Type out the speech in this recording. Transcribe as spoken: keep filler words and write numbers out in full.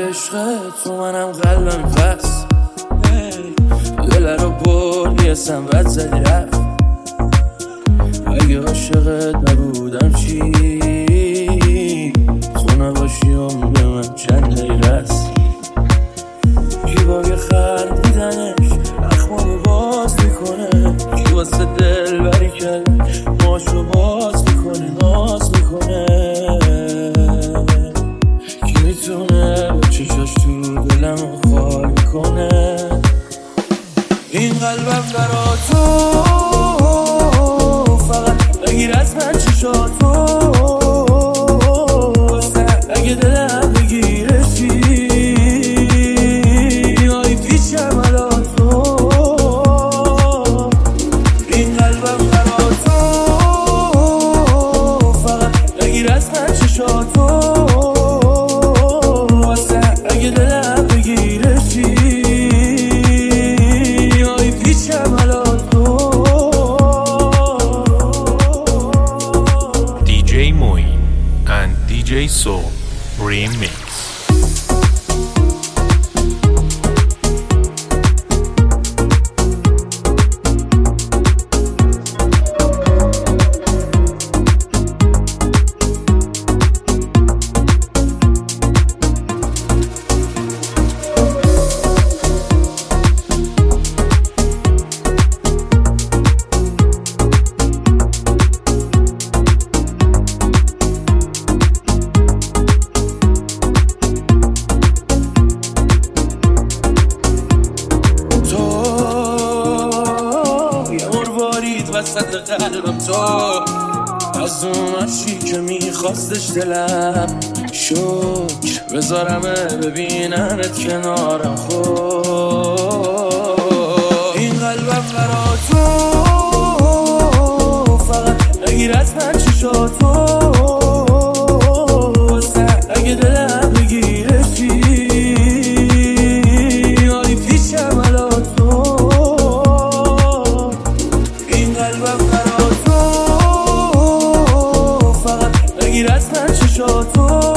عشق تو منم قلبم پس دل رو بردی اسم بد زدی رفت. اگه عاشقت نبودم چی تو نباشی عمر من چند لیرست. کی با یه خندیدنش اخمامو باز میکنه، کی واسه دل بری کرد ماشو باز میکنه ناز میکنه. کی میتونه با چشاش تو دلمو خال کنه. این قلبم برا تو فقط بگیر از من چشاتو، اگه دلم بگیرشی آی پیچم علا تو. این قلبم برا تو فقط بگیر از من چشاتو، اگه دلم بگیرشی آی پیچم علا تو. دی جی Moin and دی جی Soul Remix. وسط قلبم تو از اون عشقی که میخواستش دلم شکر بذارمه ببیننت کنارم. خود این قلبم برا تو فقط بگیر از من چشاتو، اگه دلم بگیرشی آی پیچم علا تو. قلبم برا تو فقط بگیر از من چشاتو،